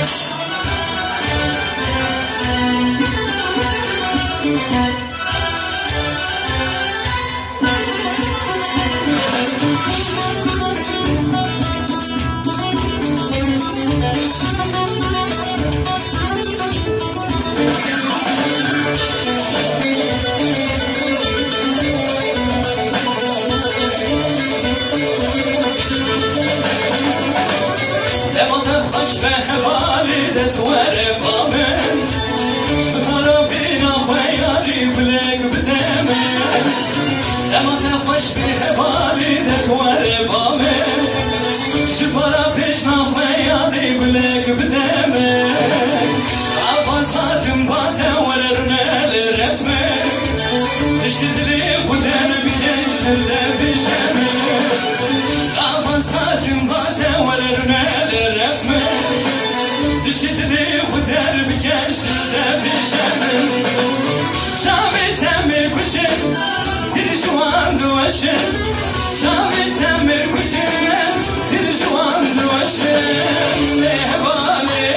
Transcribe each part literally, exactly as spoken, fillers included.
به والدت ورقا من شبهارا بينا خيالي بلك بدمن لما تخوش به والدت ورقا من شبهارا بينا خيالي بلك بدمن عباساتم باتا وررنا للرفمن تشتدلي خدان بجشن بجمن عباساتم باتا وررنا للرفمن تشتري ودار بكاش تبي شمل شامي تمر كشن ترجوان دوشن شامي تمر كشن ترجوان دوشن لهبالي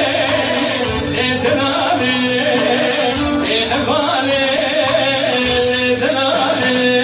لدلالي لهبالي لدلالي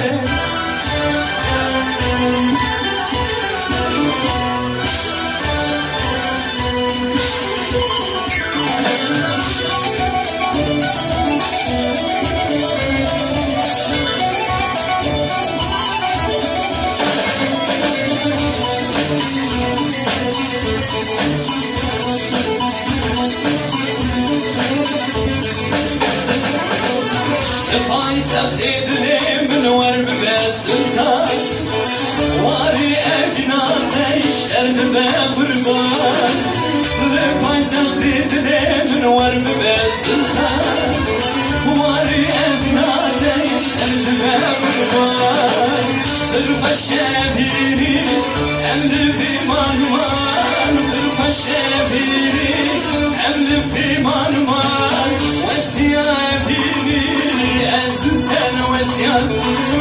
تزيد لي من ورب بالسلطان واري أجنا تعيش أرض بقربان لباي تزيد لي من ورب بالسلطان واري أجنا تعيش أرض بقربان ضرب الشابيري أمل في منمان ضرب الشابيري أمل في منمان واستيابيني أزلتن وسيان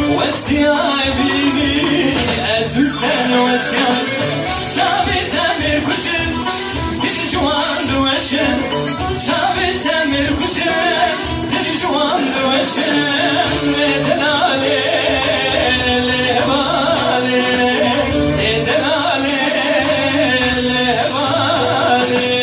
واستيابيني أزلتن وسيان شابي تمر كشن ترجوان دوشن شابي تمر كشن ترجوان دوشن لدلالي لهبالي لدلالي لهبالي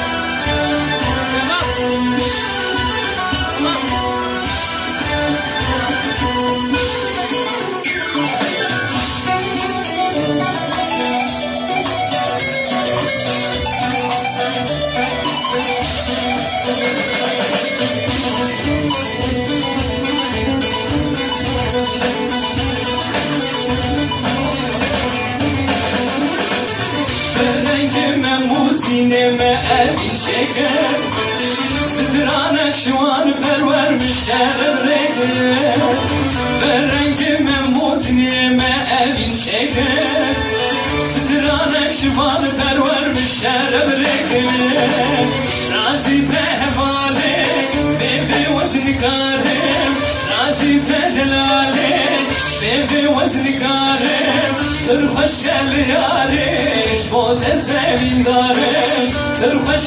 سينما أبي شكر سترانك شوان برور مشار الرجل برنك ممو سينما أبي شكر سترانك شوان برور مشار الرجل راسي بهوالك بيبي وزن كارم راسي بدلالك بيبي وزن كارم ترخش اللياليش بوت الزمين دارم ترخش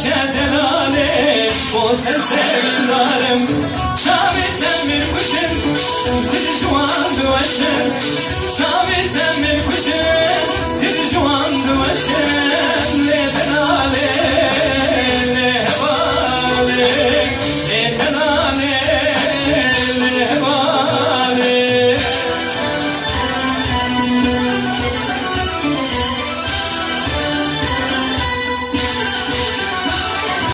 دلاليش بوت الزمين دارم شامي تمر وشن